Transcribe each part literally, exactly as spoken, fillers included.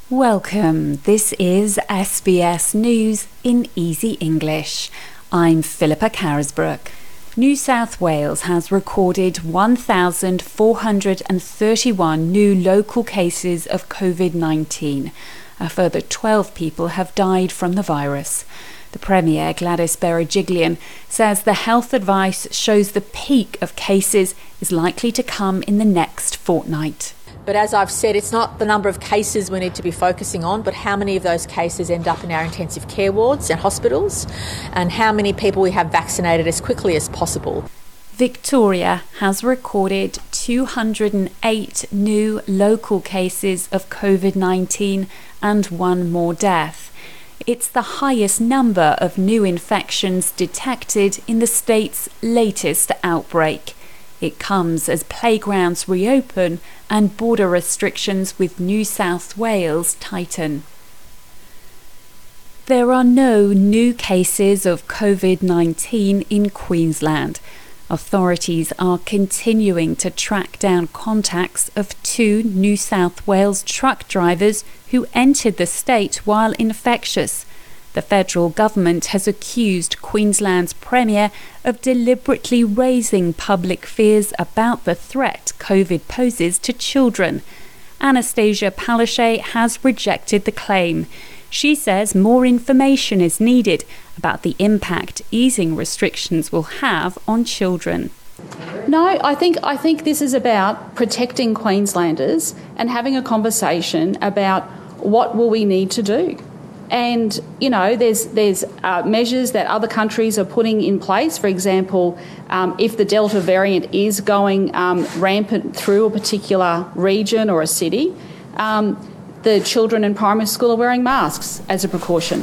Welcome. This is S B S News in Easy English. I'm Philippa Carisbrook. New South Wales has recorded one thousand four hundred thirty-one new local cases of covid nineteen. A further twelve people have died from the virus. The Premier, Gladys Berejiklian, says the health advice shows the peak of cases is likely to come in the next fortnight. But as I've said, it's not the number of cases we need to be focusing on, but how many of those cases end up in our intensive care wards and hospitals, and how many people we have vaccinated as quickly as possible. Victoria has recorded two hundred eight new local cases of covid nineteen and one more death. It's the highest number of new infections detected in the state's latest outbreak. It comes as playgrounds reopen and border restrictions with New South Wales tighten. There are no new cases of covid nineteen in Queensland. Authorities are continuing to track down contacts of two New South Wales truck drivers who entered the state while infectious. The federal government has accused Queensland's Premier of deliberately raising public fears about the threat COVID poses to children. Anastasia Palaszczuk has rejected the claim. She says more information is needed about the impact easing restrictions will have on children. No, I think I think this is about protecting Queenslanders and having a conversation about what will we need to do. And, you know, there's there's uh, measures that other countries are putting in place. For example, um, if the Delta variant is going um, rampant through a particular region or a city, um, the children in primary school are wearing masks as a precaution.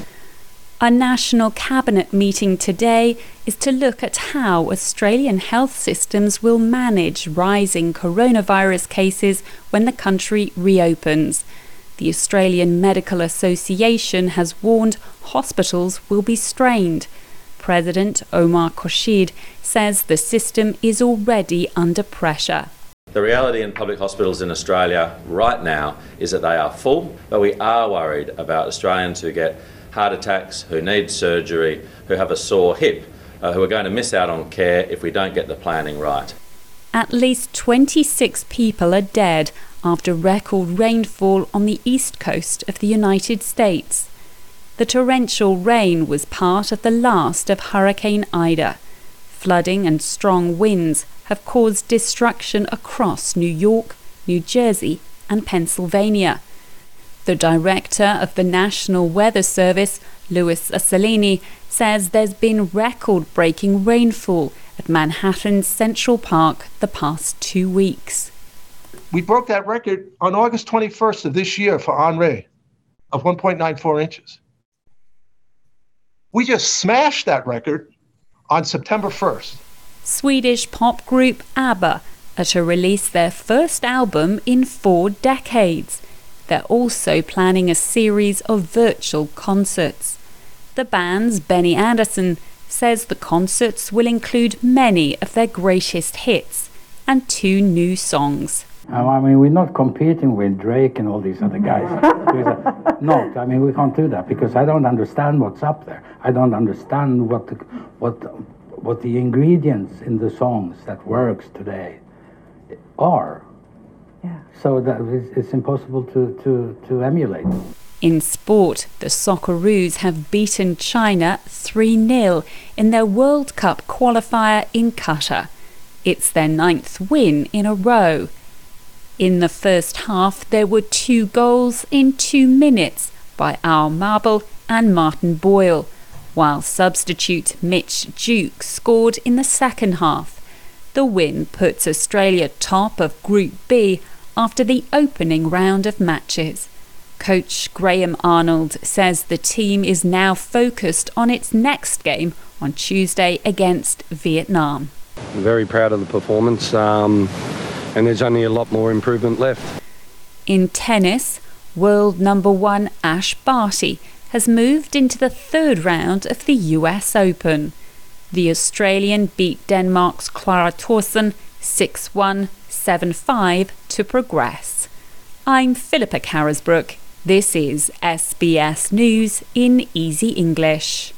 A national cabinet meeting today is to look at how Australian health systems will manage rising coronavirus cases when the country reopens. The Australian Medical Association has warned hospitals will be strained. President Omar Khorshid says the system is already under pressure. The reality in public hospitals in Australia right now is that they are full, but we are worried about Australians who get heart attacks, who need surgery, who have a sore hip, uh, who are going to miss out on care if we don't get the planning right. At least twenty-six people are dead after record rainfall on the east coast of the United States. The torrential rain was part of the last of Hurricane Ida. Flooding and strong winds have caused destruction across New York, New Jersey, and Pennsylvania. The director of the National Weather Service, Louis Assolini, says there's been record-breaking rainfall at Manhattan's Central Park the past two weeks. We broke that record on August twenty-first of this year for Henri of one point nine four inches. We just smashed that record on September first. Swedish pop group ABBA are to release their first album in four decades. They're also planning a series of virtual concerts. The band's Benny Andersson says the concerts will include many of their greatest hits and two new songs. Um, I mean, we're not competing with Drake and all these other guys. No, I mean, we can't do that because I don't understand what's up there. I don't understand what the, what what the ingredients in the songs that works today are. Yeah. So that it's, it's impossible to, to, to emulate. In sport, the Socceroos have beaten China three nil in their World Cup qualifier in Qatar. It's their ninth win in a row. In the first half, there were two goals in two minutes by Al Mabel and Martin Boyle, while substitute Mitch Duke scored in the second half. The win puts Australia top of Group B after the opening round of matches. Coach Graham Arnold says the team is now focused on its next game on Tuesday against Vietnam. I'm very proud of the performance. Um And there's only a lot more improvement left. In tennis, world number one Ash Barty has moved into the third round of the U S Open. The Australian beat Denmark's Clara Thorsen six one, seven five to progress. I'm Philippa Carisbrook, This is S B S News in Easy English.